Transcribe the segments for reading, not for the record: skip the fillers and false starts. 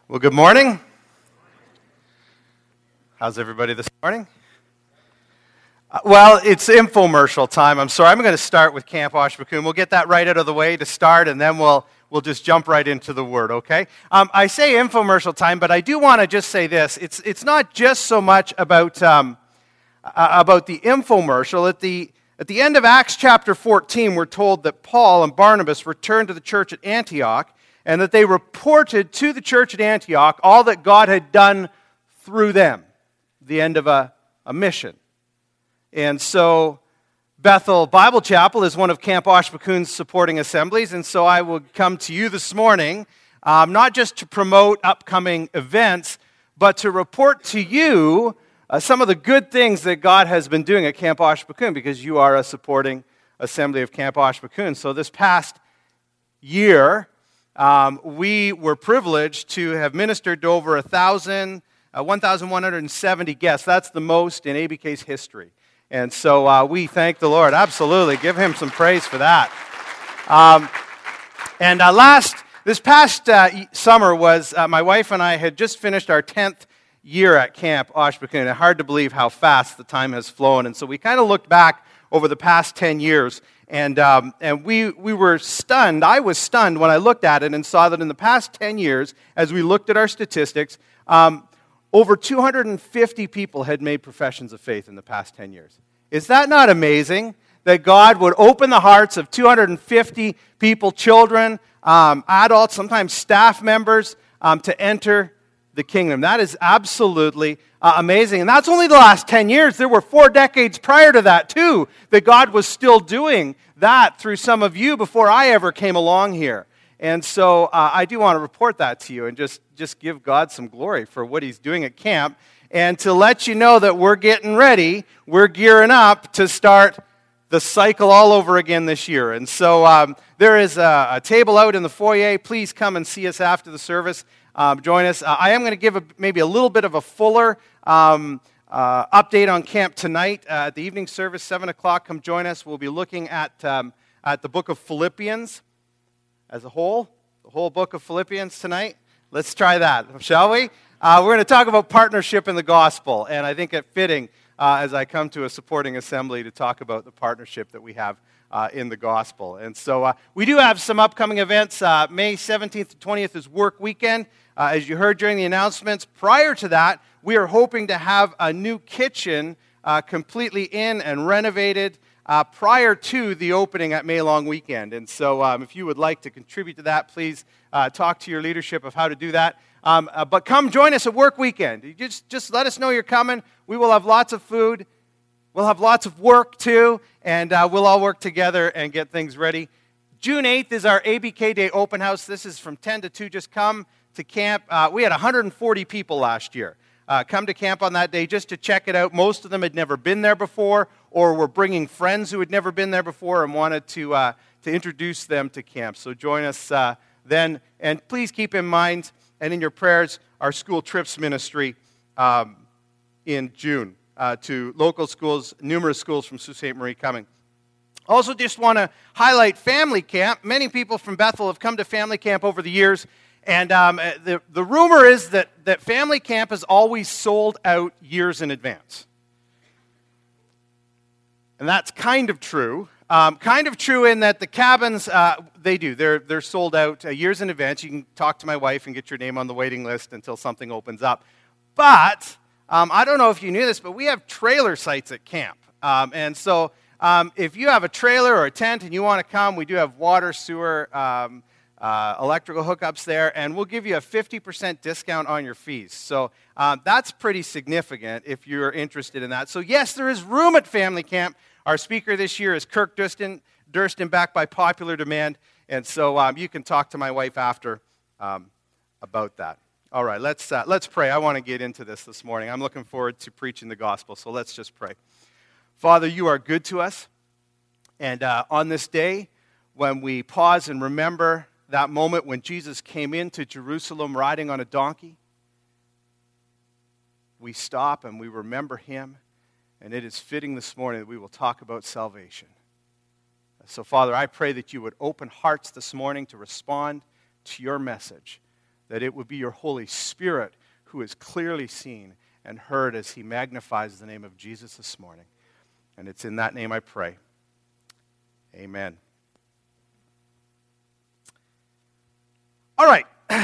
Well, good morning. How's everybody this morning? Well, it's infomercial time. I'm sorry. I'm going to start with Camp Oshbakun. We'll get that right out of the way to start, and then we'll just jump right into the Word, okay? I say infomercial time, but I do want to just say this. It's not just so much about the infomercial. At the end of Acts chapter 14, we're told that Paul and Barnabas returned to the church at Antioch, and that they reported to the church at Antioch all that God had done through them, the end of a mission. And so Bethel Bible Chapel is one of Camp Oshbakun's supporting assemblies, and so I will come to you this morning, not just to promote upcoming events, but to report to you some of the good things that God has been doing at Camp Oshbakun, because you are a supporting assembly of Camp Oshbakun. So this past year, we were privileged to have ministered to over 1,170 guests. That's the most in ABK's history. And so we thank the Lord. Absolutely. Give him some praise for that. This past summer was, my wife and I had just finished our 10th year at Camp Oshbakun. It's hard to believe how fast the time has flown. And so we kind of looked back over the past 10 years. And we were stunned. I was stunned when I looked at it and saw that in the past 10 years, as we looked at our statistics, over 250 people had made professions of faith in the past 10 years. Is that not amazing? That God would open the hearts of 250 people, children, adults, sometimes staff members, to enter the kingdom. That is absolutely amazing. And that's only the last 10 years. There were 4 decades prior to that, too, that God was still doing that through some of you before I ever came along here. And so I do want to report that to you and just give God some glory for what he's doing at camp, and to let you know that we're getting ready, we're gearing up to start the cycle all over again this year. And so there is a table out in the foyer. Please come and see us after the service. Join us. I am going to give maybe a little bit of a fuller update on camp tonight at the evening service, 7 o'clock. Come join us. We'll be looking at the book of Philippians as a whole, the whole book of Philippians tonight. Let's try that, shall we? We're going to talk about partnership in the gospel, and I think it's fitting as I come to a supporting assembly to talk about the partnership that we have in the gospel. And so we do have some upcoming events. May 17th to 20th is work weekend. As you heard during the announcements, prior to that, we are hoping to have a new kitchen completely in and renovated prior to the opening at May Long Weekend. And so if you would like to contribute to that, please talk to your leadership of how to do that. But come join us at work weekend. You just let us know you're coming. We will have lots of food. We'll have lots of work too, and we'll all work together and get things ready. June 8th is our ABK Day open house. This is from 10 to 2. Just come to camp. We had 140 people last year. Come to camp on that day just to check it out. Most of them had never been there before, or were bringing friends who had never been there before and wanted to introduce them to camp. So join us then. And please keep in mind and in your prayers our school trips ministry in June to local schools, numerous schools from Sault Ste. Marie coming. Also just want to highlight Family Camp. Many people from Bethel have come to Family Camp over the years. And the rumor is that Family Camp is always sold out years in advance. And that's kind of true. Kind of true in that the cabins, they do. They're sold out years in advance. You can talk to my wife and get your name on the waiting list until something opens up. But I don't know if you knew this, but we have trailer sites at camp. And so if you have a trailer or a tent and you want to come, we do have water, sewer, electrical hookups there, and we'll give you a 50% discount on your fees. So that's pretty significant if you're interested in that. So yes, there is room at Family Camp. Our speaker this year is Kirk Durston, back by popular demand, and so you can talk to my wife after about that. All right, let's pray. I want to get into this morning. I'm looking forward to preaching the gospel, so let's just pray. Father, you are good to us, and on this day, when we pause and remember that moment when Jesus came into Jerusalem riding on a donkey, we stop and we remember him, and it is fitting this morning that we will talk about salvation. So, Father, I pray that you would open hearts this morning to respond to your message, that it would be your Holy Spirit who is clearly seen and heard as he magnifies the name of Jesus this morning. And it's in that name I pray. Amen. All right.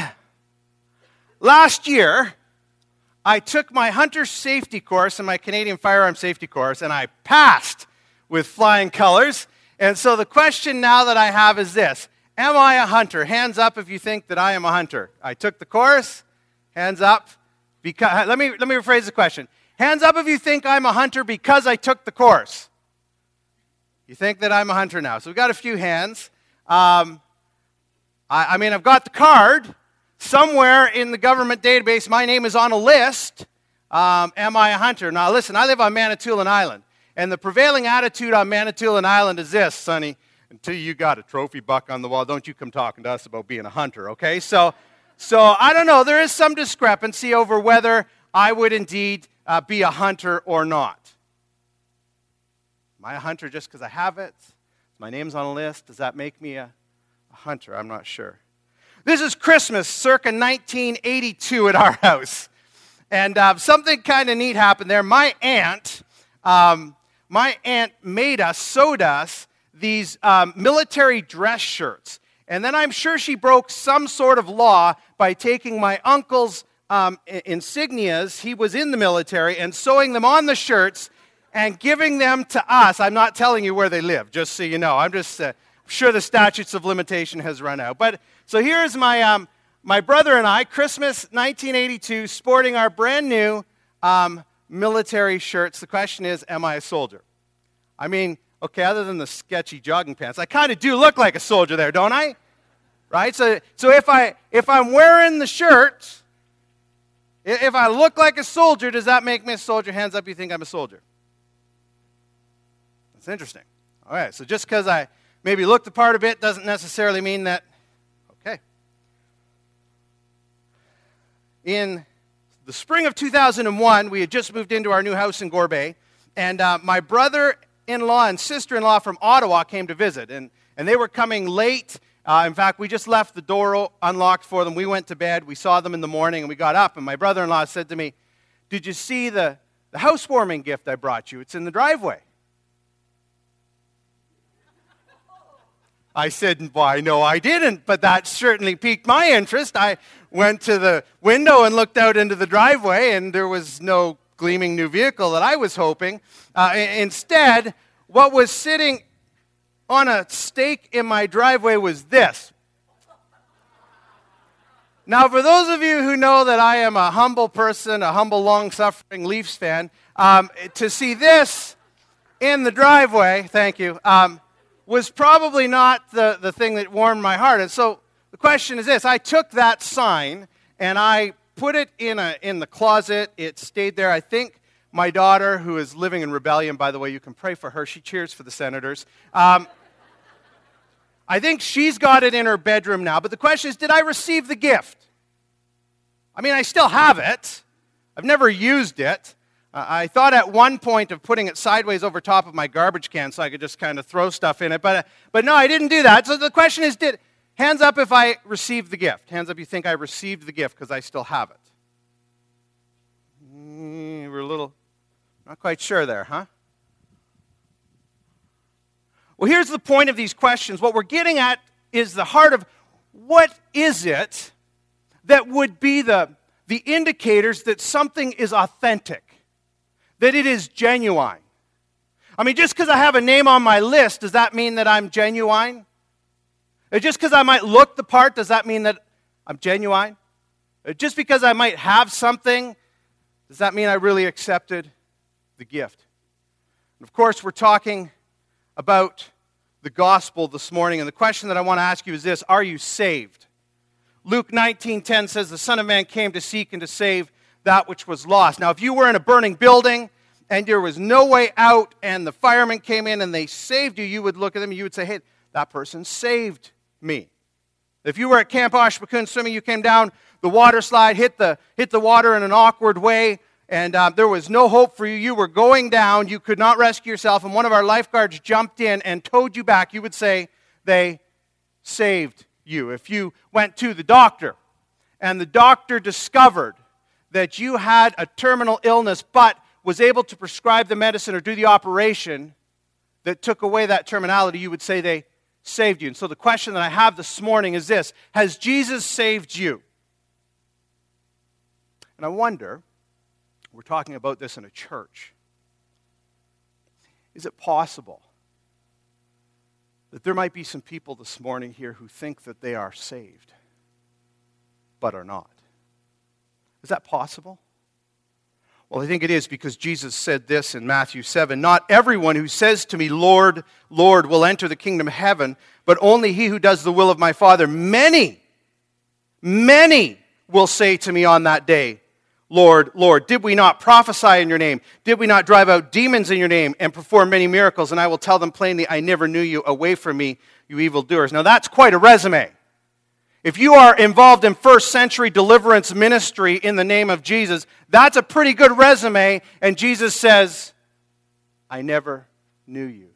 Last year, I took my hunter safety course and my Canadian firearm safety course, and I passed with flying colors. And so the question now that I have is this: am I a hunter? Hands up if you think that I am a hunter. I took the course. Hands up. Let me rephrase the question. Hands up if you think I'm a hunter because I took the course. You think that I'm a hunter now. So we've got a few hands. I've got the card. Somewhere in the government database, my name is on a list. Am I a hunter? Now listen, I live on Manitoulin Island. And the prevailing attitude on Manitoulin Island is this, Sonny: until you got a trophy buck on the wall, don't you come talking to us about being a hunter, okay? So I don't know. There is some discrepancy over whether I would indeed be a hunter or not. Am I a hunter just because I have it? My name's on a list. Does that make me a hunter? I'm not sure. This is Christmas, circa 1982 at our house. And something kind of neat happened there. My aunt sewed us these military dress shirts. And then I'm sure she broke some sort of law by taking my uncle's insignias, he was in the military, and sewing them on the shirts and giving them to us. I'm not telling you where they live, just so you know. I'm just sure the statutes of limitation has run out. But so here's my brother and I, Christmas 1982, sporting our brand new military shirts. The question is, am I a soldier? I mean, okay, other than the sketchy jogging pants, I kind of do look like a soldier there, don't I? Right? So if I'm wearing the shirt, if I look like a soldier, does that make me a soldier? Hands up, you think I'm a soldier? That's interesting. All right, so just because I maybe look the part a bit doesn't necessarily mean that. Okay. In the spring of 2001, we had just moved into our new house in Gore Bay, and my brother-in-law and sister-in-law from Ottawa came to visit, and they were coming late. In fact, we just left the door unlocked for them. We went to bed. We saw them in the morning, and we got up, and my brother-in-law said to me, "Did you see the housewarming gift I brought you? It's in the driveway." I said, "Why, no, I didn't," but that certainly piqued my interest. I went to the window and looked out into the driveway, and there was no gleaming new vehicle that I was hoping. Instead, what was sitting on a stake in my driveway was this. Now, for those of you who know that I am a humble person, a humble, long-suffering Leafs fan, to see this in the driveway, thank you, was probably not the thing that warmed my heart. And so the question is this. I took that sign and I put it in the closet. It stayed there. I think my daughter, who is living in rebellion, by the way, you can pray for her. She cheers for the Senators. I think she's got it in her bedroom now. But the question is, did I receive the gift? I mean, I still have it. I've never used it. I thought at one point of putting it sideways over top of my garbage can so I could just kind of throw stuff in it. But no, I didn't do that. So the question is, hands up if I received the gift. Hands up you think I received the gift because I still have it. We're a little not quite sure there, huh? Well, here's the point of these questions. What we're getting at is the heart of what is it that would be the indicators that something is authentic, that it is genuine. I mean, just because I have a name on my list, does that mean that I'm genuine? Or just because I might look the part, does that mean that I'm genuine? Or just because I might have something, does that mean I really accepted the gift? And of course, we're talking about the gospel this morning, and the question that I want to ask you is this: are you saved? Luke 19:10 says, "The Son of Man came to seek and to save that which was lost." Now, if you were in a burning building and there was no way out and the firemen came in and they saved you, you would look at them and you would say, "Hey, that person saved me." If you were at Camp Oshpakun swimming, you came down the water slide, hit the water in an awkward way, and there was no hope for you. You were going down. You could not rescue yourself, and one of our lifeguards jumped in and towed you back. You would say they saved you. If you went to the doctor and the doctor discovered that you had a terminal illness but was able to prescribe the medicine or do the operation that took away that terminality, you would say they saved you. And so the question that I have this morning is this: has Jesus saved you? And I wonder, we're talking about this in a church, is it possible that there might be some people this morning here who think that they are saved, but are not? Is that possible? Well, I think it is, because Jesus said this in Matthew 7, "Not everyone who says to me, 'Lord, Lord,' will enter the kingdom of heaven, but only he who does the will of my Father. Many will say to me on that day, 'Lord, Lord, did we not prophesy in your name? Did we not drive out demons in your name and perform many miracles?' And I will tell them plainly, 'I never knew you. Away from me, you evildoers.'" Now that's quite a resume. If you are involved in first century deliverance ministry in the name of Jesus, that's a pretty good resume. And Jesus says, "I never knew you."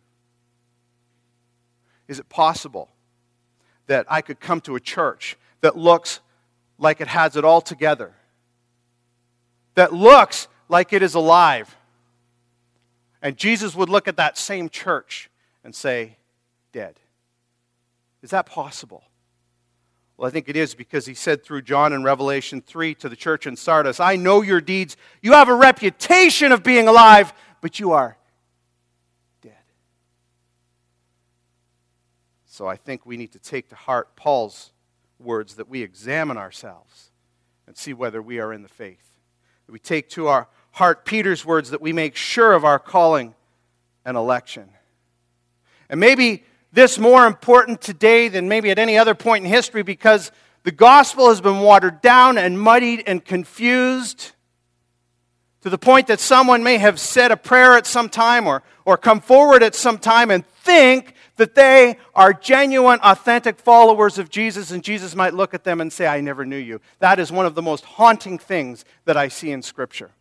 Is it possible that I could come to a church that looks like it has it all together, that looks like it is alive, and Jesus would look at that same church and say, "Dead"? Is that possible? Well, I think it is, because he said through John in Revelation 3 to the church in Sardis, "I know your deeds. You have a reputation of being alive, but you are dead." So I think we need to take to heart Paul's words, that we examine ourselves and see whether we are in the faith. That we take to our heart Peter's words, that we make sure of our calling and election. And maybe this more important today than maybe at any other point in history, because the gospel has been watered down and muddied and confused to the point that someone may have said a prayer at some time or come forward at some time and think that they are genuine, authentic followers of Jesus, and Jesus might look at them and say, "I never knew you." That is one of the most haunting things that I see in Scripture.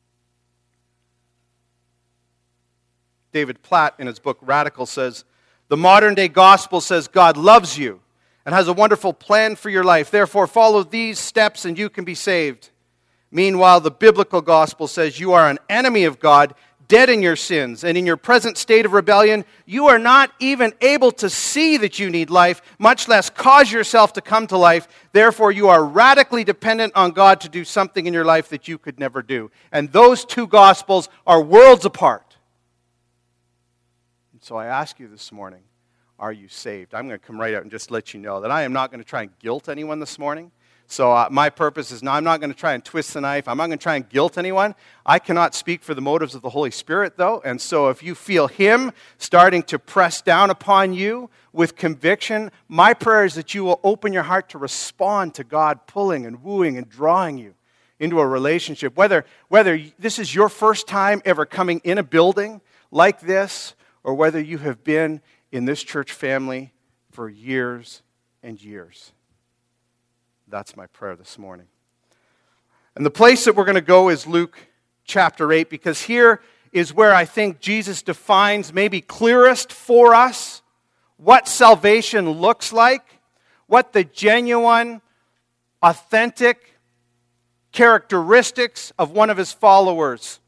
David Platt, in his book Radical, says, "The modern-day gospel says God loves you and has a wonderful plan for your life. Therefore, follow these steps and you can be saved. Meanwhile, the biblical gospel says you are an enemy of God, dead in your sins, and in your present state of rebellion, you are not even able to see that you need life, much less cause yourself to come to life. Therefore, you are radically dependent on God to do something in your life that you could never do." And those two gospels are worlds apart. So I ask you this morning, are you saved? I'm going to come right out and just let you know that I am not going to try and guilt anyone this morning. So my purpose is, I'm not going to try and twist the knife. I'm not going to try and guilt anyone. I cannot speak for the motives of the Holy Spirit, though. And so if you feel Him starting to press down upon you with conviction, my prayer is that you will open your heart to respond to God pulling and wooing and drawing you into a relationship. Whether this is your first time ever coming in a building like this, or whether you have been in this church family for years and years. That's my prayer this morning. And the place that we're going to go is Luke chapter 8, because here is where I think Jesus defines maybe clearest for us what salvation looks like, what the genuine, authentic characteristics of one of His followers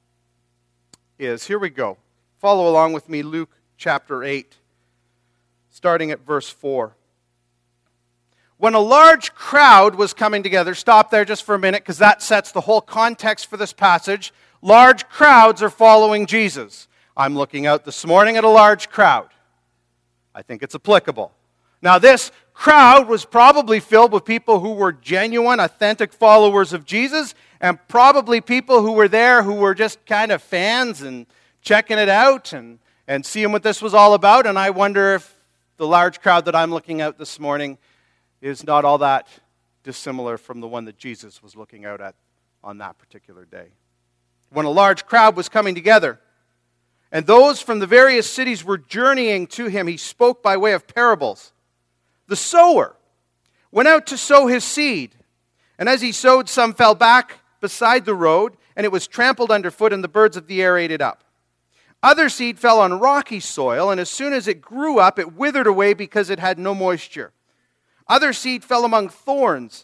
is. Here we go. Follow along with me, Luke chapter 8, starting at verse 4. When a large crowd was coming together, stop there just for a minute, because that sets the whole context for this passage. Large crowds are following Jesus. I'm looking out this morning at a large crowd. I think it's applicable. Now, this crowd was probably filled with people who were genuine, authentic followers of Jesus, and probably people who were there who were just kind of fans and checking it out and seeing what this was all about. And I wonder if the large crowd that I'm looking at this morning is not all that dissimilar from the one that Jesus was looking out at on that particular day. When a large crowd was coming together, and those from the various cities were journeying to Him, He spoke by way of parables. The sower went out to sow his seed, and as he sowed, some fell back beside the road, and it was trampled underfoot, and the birds of the air ate it up. Other seed fell on rocky soil, and as soon as it grew up, it withered away because it had no moisture. Other seed fell among thorns,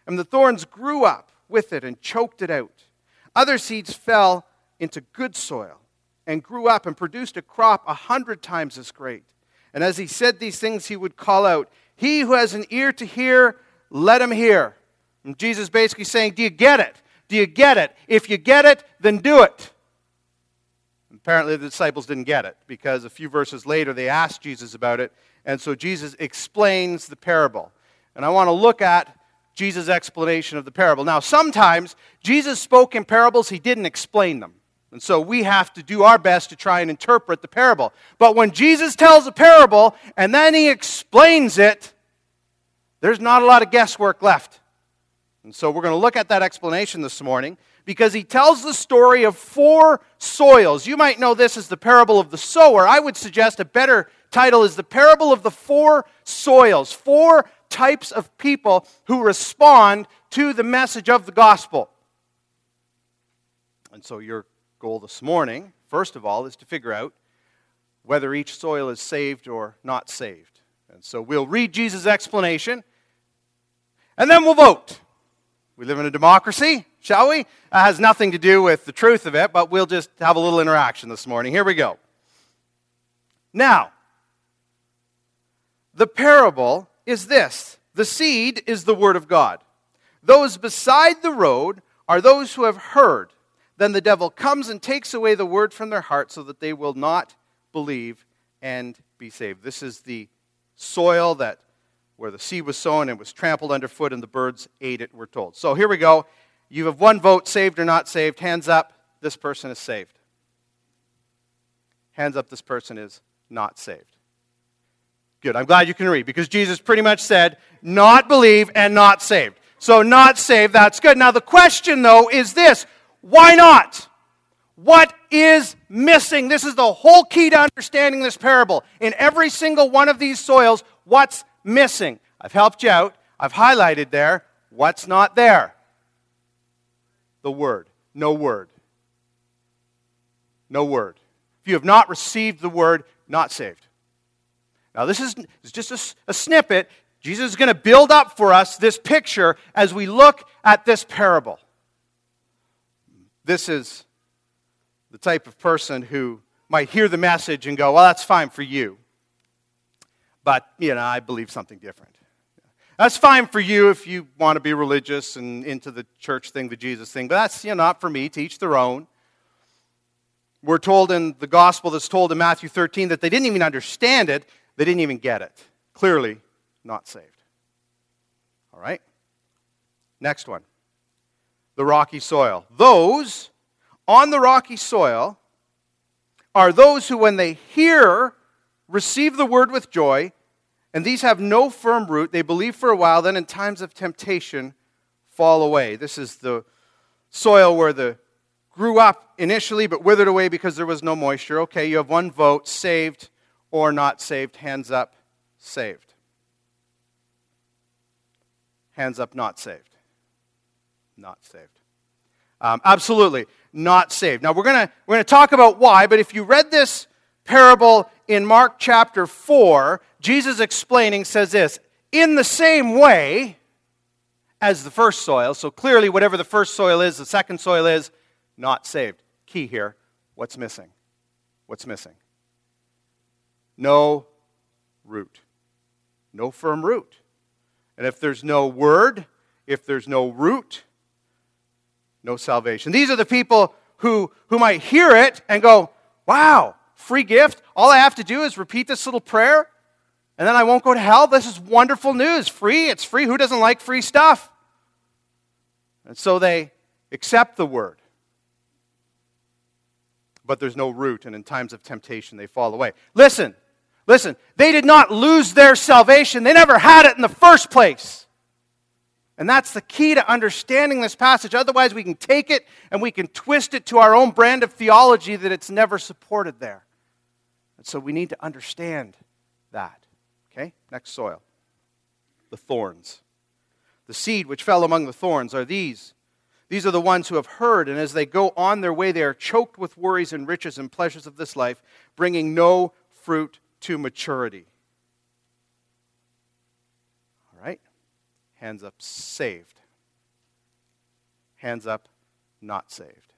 and the thorns grew up with it and choked it out. Other seeds fell into good soil and grew up and produced a crop 100 times as great. And as he said these things, he would call out, "He who has an ear to hear, let him hear." And Jesus basically saying, do you get it? Do you get it? If you get it, then do it. Apparently the disciples didn't get it, because a few verses later they asked Jesus about it, and so Jesus explains the parable. And I want to look at Jesus' explanation of the parable. Now, sometimes Jesus spoke in parables, he didn't explain them. And so we have to do our best to try and interpret the parable. But when Jesus tells a parable and then he explains it, there's not a lot of guesswork left. And so we're going to look at that explanation this morning, because he tells the story of 4 soils. You might know this as the parable of the sower. I would suggest a better title is the parable of the 4 soils. 4 types of people who respond to the message of the gospel. And so your goal this morning, first of all, is to figure out whether each soil is saved or not saved. And so we'll read Jesus' explanation, and then we'll vote. We live in a democracy, shall we? That has nothing to do with the truth of it, but we'll just have a little interaction this morning. Here we go. Now, the parable is this. The seed is the word of God. Those beside the road are those who have heard. Then the devil comes and takes away the word from their heart so that they will not believe and be saved. This is the soil where the seed was sown and was trampled underfoot and the birds ate it, we're told. So here we go. You have one vote, saved or not saved. Hands up, this person is saved. Hands up, this person is not saved. Good, I'm glad you can read, because Jesus pretty much said, not believe and not saved. So not saved, that's good. Now the question, though, is this. Why not? What is missing? This is the whole key to understanding this parable. In every single one of these soils, what's missing? I've helped you out. I've highlighted there. What's not there? The word. No word. No word. If you have not received the word, not saved. Now this is just a snippet. Jesus is going to build up for us this picture as we look at this parable. This is the type of person who might hear the message and go, well, that's fine for you. But, I believe something different. That's fine for you if you want to be religious and into the church thing, the Jesus thing. But that's, not for me. To each their own. We're told in the gospel that's told in Matthew 13 that they didn't even understand it. They didn't even get it. Clearly not saved. All right? Next one. The rocky soil. Those on the rocky soil are those who, when they hear, receive the word with joy, and these have no firm root. They believe for a while, then in times of temptation fall away. This is the soil where the grew up initially but withered away because there was no moisture. Okay, you have one vote, saved or not saved. Hands up, saved. Hands up, not saved. Not saved. Absolutely not saved. Now we're going to talk about why, but if you read this parable in Mark chapter 4, Jesus explaining says this, in the same way as the first soil, so clearly whatever the first soil is, the second soil is not saved. Key here, what's missing? What's missing? No root. No firm root. And if there's no word, if there's no root, no salvation. These are the people who might hear it and go, wow, free gift. All I have to do is repeat this little prayer, and then I won't go to hell. This is wonderful news. Free, it's free. Who doesn't like free stuff? And so they accept the word. But there's no root, and in times of temptation, they fall away. Listen. They did not lose their salvation. They never had it in the first place. And that's the key to understanding this passage. Otherwise, we can take it and we can twist it to our own brand of theology that it's never supported there. And so we need to understand that. Okay, next soil. The thorns. The seed which fell among the thorns are these. These are the ones who have heard, and as they go on their way, they are choked with worries and riches and pleasures of this life, bringing no fruit to maturity. All right? Hands up, saved. Hands up, not saved.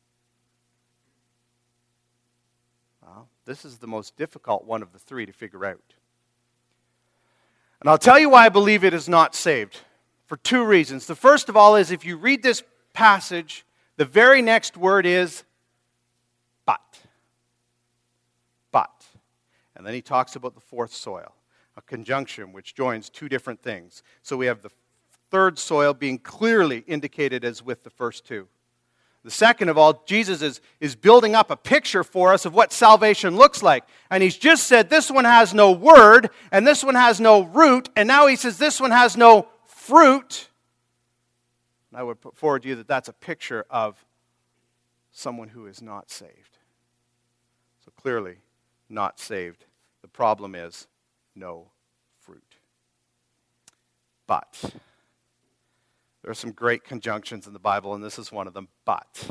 Well, this is the most difficult one of the three to figure out. And I'll tell you why I believe it is not saved. For two reasons. The first of all is if you read this passage, the very next word is but. But. And then he talks about the fourth soil, a conjunction which joins two different things. So we have the third soil being clearly indicated as with the first two. The second of all, Jesus is building up a picture for us of what salvation looks like. And he's just said this one has no word, and this one has no root, and now he says this one has no fruit. And I would put forward to you that that's a picture of someone who is not saved. So clearly, not saved. The problem is no fruit. But there are some great conjunctions in the Bible, and this is one of them, but.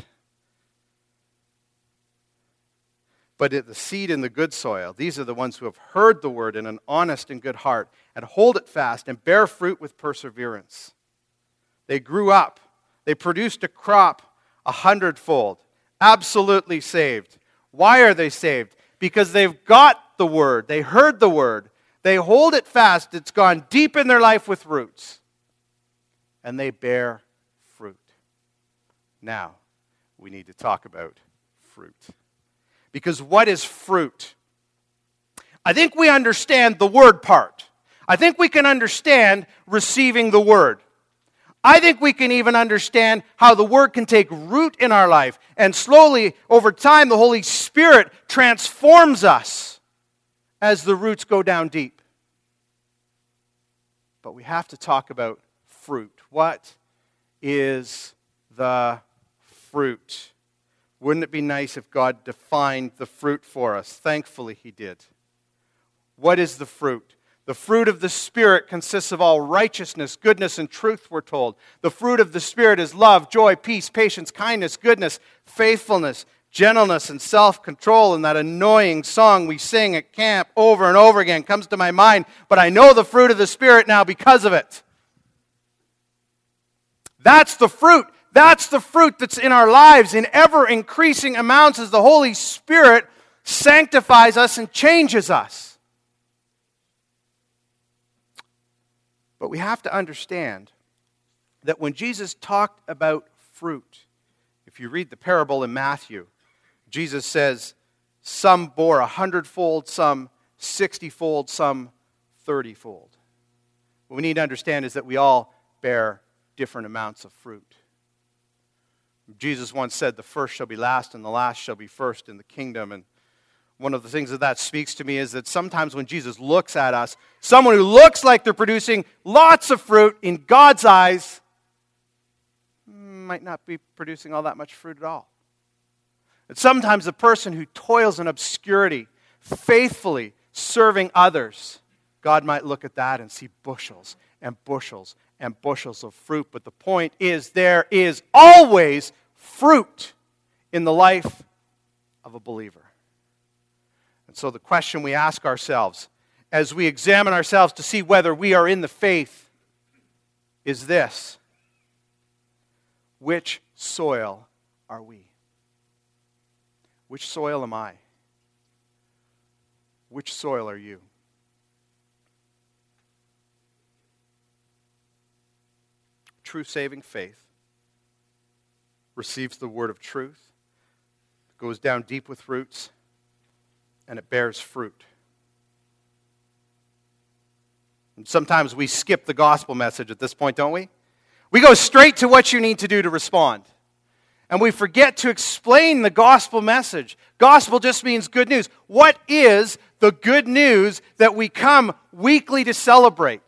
But the seed in the good soil, these are the ones who have heard the word in an honest and good heart, and hold it fast, and bear fruit with perseverance. They grew up. They produced a crop 100-fold. Absolutely saved. Why are they saved? Because they've got the word. They heard the word. They hold it fast. It's gone deep in their life with roots. And they bear fruit. Now, we need to talk about fruit. Because what is fruit? I think we understand the word part. I think we can understand receiving the word. I think we can even understand how the word can take root in our life. And slowly, over time, the Holy Spirit transforms us as the roots go down deep. But we have to talk about fruit. What is the fruit? Wouldn't it be nice if God defined the fruit for us? Thankfully, He did. What is the fruit? The fruit of the Spirit consists of all righteousness, goodness, and truth, we're told. The fruit of the Spirit is love, joy, peace, patience, kindness, goodness, faithfulness, gentleness, and self-control. And that annoying song we sing at camp over and over again comes to my mind, but I know the fruit of the Spirit now because of it. That's the fruit. That's the fruit that's in our lives in ever-increasing amounts as the Holy Spirit sanctifies us and changes us. But we have to understand that when Jesus talked about fruit, if you read the parable in Matthew, Jesus says some bore 100-fold, some 60-fold, some 30-fold. What we need to understand is that we all bear different amounts of fruit. Jesus once said, the first shall be last and the last shall be first in the kingdom. And one of the things that speaks to me is that sometimes when Jesus looks at us, someone who looks like they're producing lots of fruit in God's eyes might not be producing all that much fruit at all. And sometimes the person who toils in obscurity, faithfully serving others, God might look at that and see bushels and bushels and bushels of fruit. But the point is, there is always fruit in the life of a believer. And so the question we ask ourselves as we examine ourselves to see whether we are in the faith is this: which soil are we? Which soil am I? Which soil are you? True saving faith receives the word of truth, goes down deep with roots, and it bears fruit. And sometimes we skip the gospel message at this point, don't we? We go straight to what you need to do to respond. And we forget to explain the gospel message. Gospel just means good news. What is the good news that we come weekly to celebrate?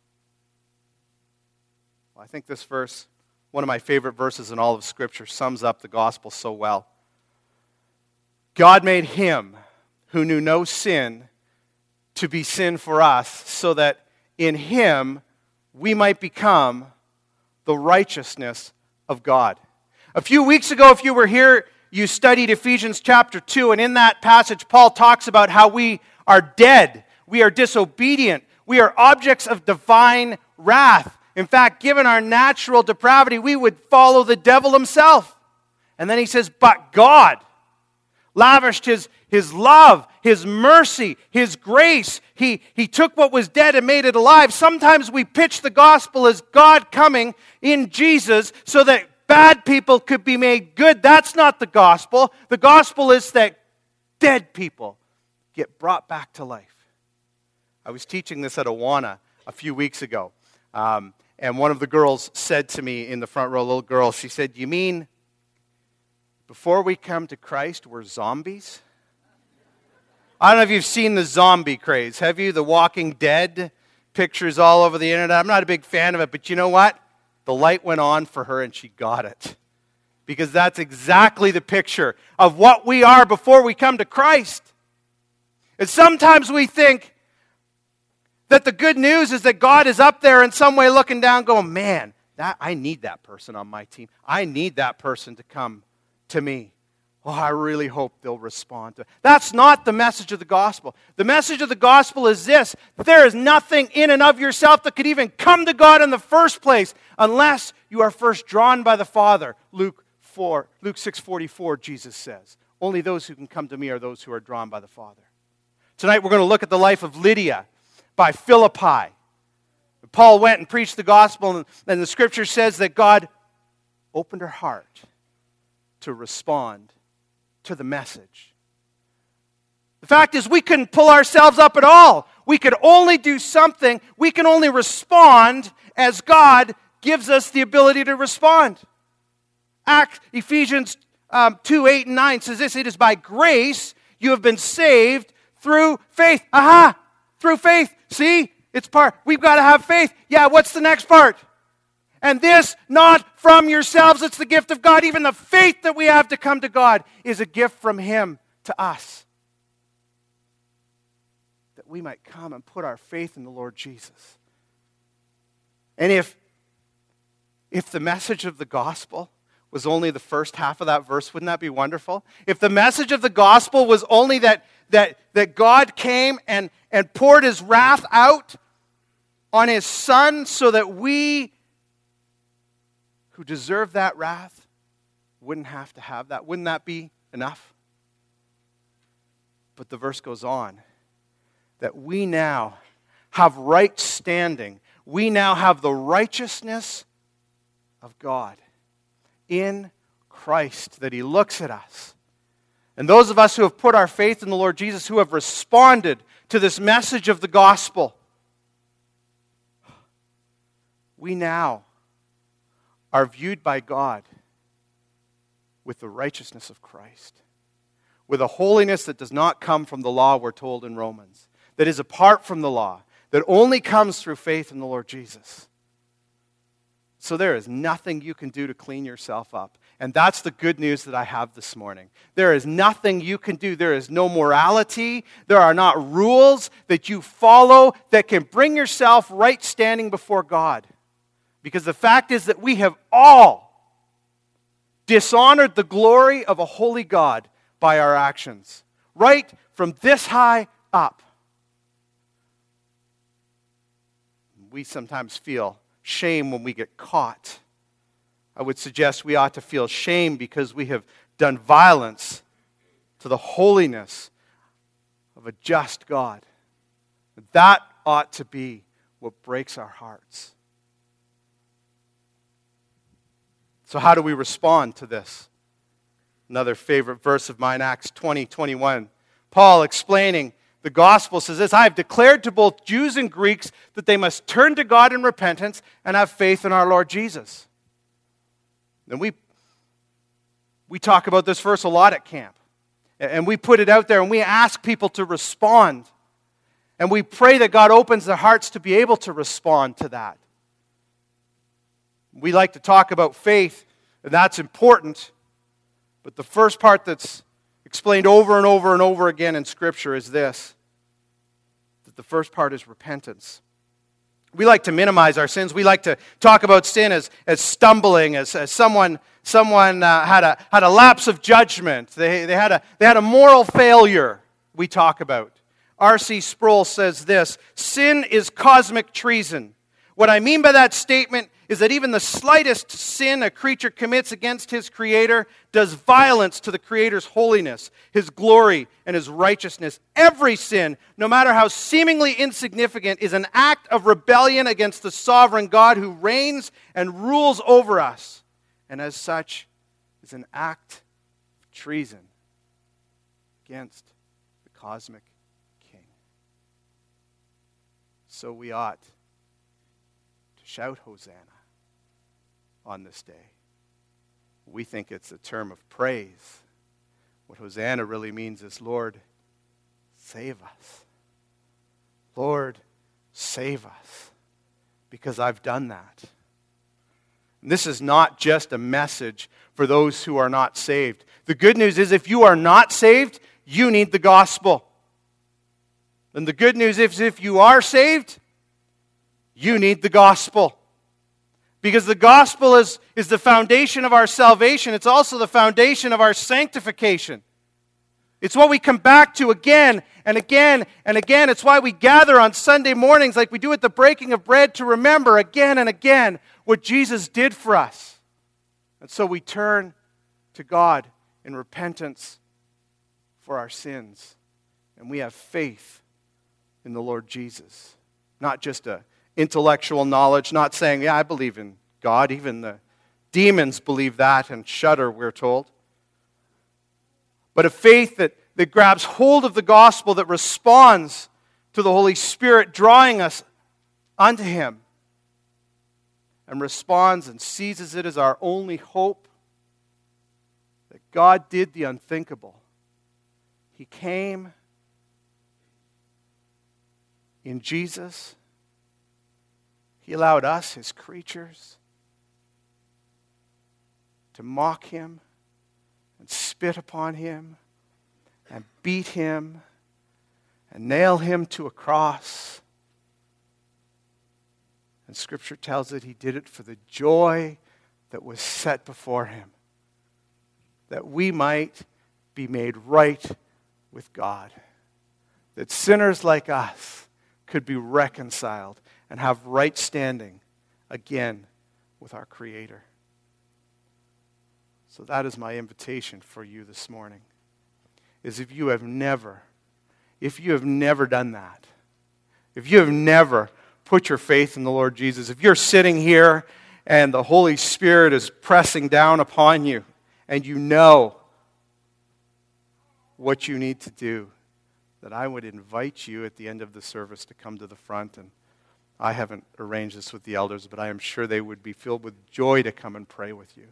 Well, I think this verse, one of my favorite verses in all of Scripture, sums up the gospel so well. God made Him who knew no sin to be sin for us, so that in Him we might become the righteousness of God. A few weeks ago, if you were here, you studied Ephesians chapter 2, and in that passage, Paul talks about how we are dead, we are disobedient, we are objects of divine wrath. In fact, given our natural depravity, we would follow the devil himself. And then he says, but God lavished his love, his mercy, his grace. He took what was dead and made it alive. Sometimes we pitch the gospel as God coming in Jesus so that bad people could be made good. That's not the gospel. The gospel is that dead people get brought back to life. I was teaching this at Awana a few weeks ago. And one of the girls said to me in the front row, a little girl, she said, you mean before we come to Christ, we're zombies? I don't know if you've seen the zombie craze. Have you? The Walking Dead pictures all over the internet. I'm not a big fan of it, but you know what? The light went on for her and she got it. Because that's exactly the picture of what we are before we come to Christ. And sometimes we think that the good news is that God is up there in some way looking down going, man, I need that person on my team. I need that person to come to me. Oh, I really hope they'll respond to it. That's not the message of the gospel. The message of the gospel is this: that there is nothing in and of yourself that could even come to God in the first place unless you are first drawn by the Father. Luke 6:44, Jesus says. Only those who can come to me are those who are drawn by the Father. Tonight we're going to look at the life of Lydia by Philippi. Paul went and preached the gospel, and the scripture says that God opened her heart to respond to the message. The fact is, we couldn't pull ourselves up at all. We could only do something. We can only respond as God gives us the ability to respond. Ephesians 2, 8, and 9 says this: it is by grace you have been saved through faith. Aha! Through faith. See? It's part. We've got to have faith. Yeah, what's the next part? And this not from yourselves, it's the gift of God. Even the faith that we have to come to God is a gift from Him to us. That we might come and put our faith in the Lord Jesus. And if the message of the gospel was only the first half of that verse, wouldn't that be wonderful? If the message of the gospel was only that God came and poured His wrath out on His Son so that we who deserve that wrath wouldn't have to have that. Wouldn't that be enough? But the verse goes on that we now have right standing. We now have the righteousness of God in Christ, that He looks at us. And those of us who have put our faith in the Lord Jesus, who have responded to this message of the gospel, we now are viewed by God with the righteousness of Christ, with a holiness that does not come from the law, we're told in Romans, that is apart from the law, that only comes through faith in the Lord Jesus. So there is nothing you can do to clean yourself up. And that's the good news that I have this morning. There is nothing you can do. There is no morality. There are not rules that you follow that can bring yourself right standing before God. Because the fact is that we have all dishonored the glory of a holy God by our actions. Right from this high up. We sometimes feel shame when we get caught. I would suggest we ought to feel shame because we have done violence to the holiness of a just God. That ought to be what breaks our hearts. So how do we respond to this? Another favorite verse of mine, Acts 20:21. Paul explaining the gospel says this: I have declared to both Jews and Greeks that they must turn to God in repentance and have faith in our Lord Jesus. And we talk about this verse a lot at camp. And we put it out there and we ask people to respond. And we pray that God opens their hearts to be able to respond to that. We like to talk about faith, and that's important. But the first part that's explained over and over and over again in Scripture is this: that the first part is repentance. We like to minimize our sins. We like to talk about sin as stumbling, as someone had a lapse of judgment. They had a moral failure. We talk about. R.C. Sproul says this: sin is cosmic treason. What I mean by that statement is that even the slightest sin a creature commits against his Creator does violence to the Creator's holiness, His glory, and His righteousness. Every sin, no matter how seemingly insignificant, is an act of rebellion against the sovereign God who reigns and rules over us, and as such is an act of treason against the cosmic King. So we ought to shout Hosanna on this day. We think it's a term of praise. What Hosanna really means is, Lord, save us. Lord, save us, because I've done that. And this is not just a message for those who are not saved. The good news is if you are not saved, you need the gospel. And the good news is if you are saved, you need the gospel. Because the gospel is the foundation of our salvation. It's also the foundation of our sanctification. It's what we come back to again and again and again. It's why we gather on Sunday mornings like we do at the breaking of bread to remember again and again what Jesus did for us. And so we turn to God in repentance for our sins. And we have faith in the Lord Jesus. Not just a intellectual knowledge, not saying, yeah, I believe in God. Even the demons believe that and shudder, we're told. But a faith that grabs hold of the gospel, that responds to the Holy Spirit drawing us unto Him, and responds and seizes it as our only hope, that God did the unthinkable. He came in Jesus. He allowed us, His creatures, to mock Him and spit upon Him and beat Him and nail Him to a cross. And Scripture tells it He did it for the joy that was set before Him, that we might be made right with God, that sinners like us could be reconciled and have right standing again with our Creator. So that is my invitation for you this morning, is if you have never done that, if you have never put your faith in the Lord Jesus, if you're sitting here and the Holy Spirit is pressing down upon you and you know what you need to do, that I would invite you at the end of the service to come to the front. And I haven't arranged this with the elders, but I am sure they would be filled with joy to come and pray with you.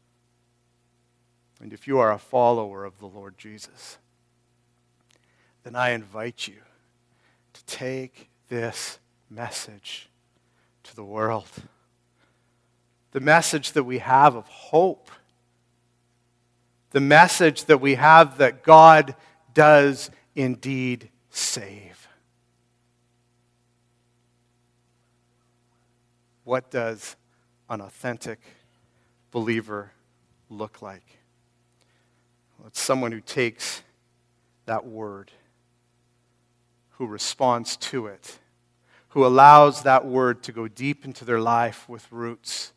And if you are a follower of the Lord Jesus, then I invite you to take this message to the world. The message that we have of hope. The message that we have that God does indeed save. What does an authentic believer look like? Well, it's someone who takes that word, who responds to it, who allows that word to go deep into their life with roots.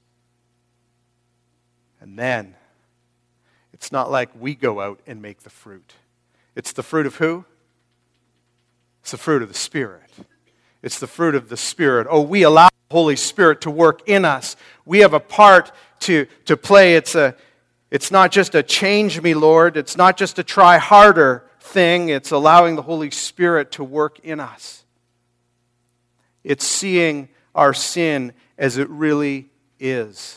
And then, it's not like we go out and make the fruit. It's the fruit of who? It's the fruit of the Spirit. It's the fruit of the Spirit. Oh, we allow the Holy Spirit to work in us. We have a part to play. It's not just a change me, Lord. It's not just a try harder thing. It's allowing the Holy Spirit to work in us. It's seeing our sin as it really is.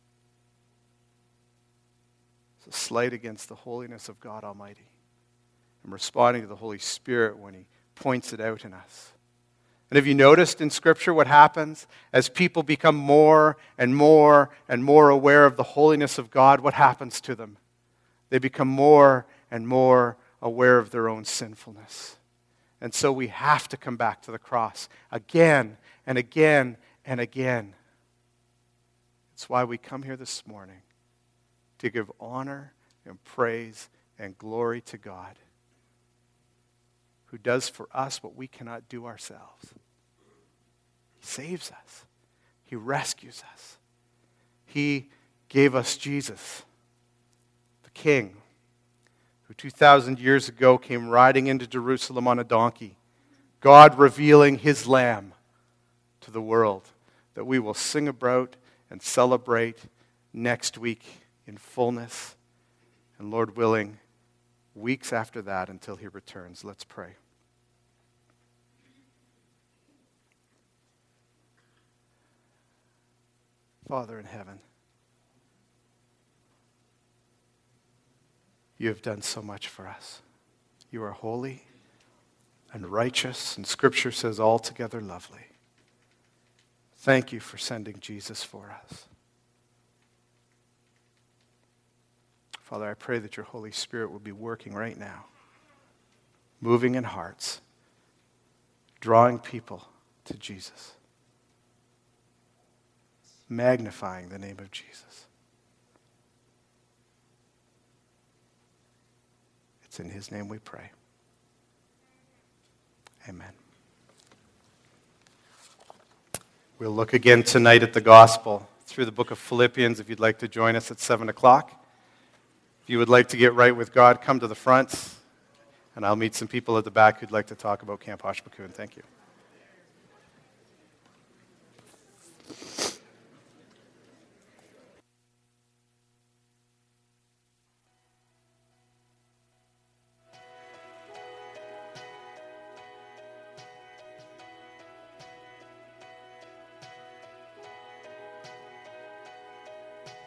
It's a slight against the holiness of God Almighty. And responding to the Holy Spirit when He points it out in us. And have you noticed in Scripture what happens as people become more and more and more aware of the holiness of God? What happens to them? They become more and more aware of their own sinfulness. And so we have to come back to the cross again and again and again. It's why we come here this morning, to give honor and praise and glory to God, who does for us what we cannot do ourselves. He saves us. He rescues us. He gave us Jesus, the King, who 2,000 years ago came riding into Jerusalem on a donkey, God revealing his Lamb to the world that we will sing about and celebrate next week in fullness, and Lord willing, weeks after that until he returns. Let's pray. Father in heaven, you have done so much for us. You are holy and righteous, and Scripture says altogether lovely. Thank you for sending Jesus for us. Father, I pray that your Holy Spirit will be working right now, moving in hearts, drawing people to Jesus, magnifying the name of Jesus. It's in his name we pray. Amen. We'll look again tonight at the gospel through the book of Philippians if you'd like to join us at 7 o'clock. If you would like to get right with God, come to the front, and I'll meet some people at the back who'd like to talk about Camp Oshbakoon. Thank you.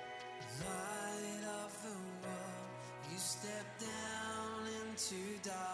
Light of the world, you step down into dark.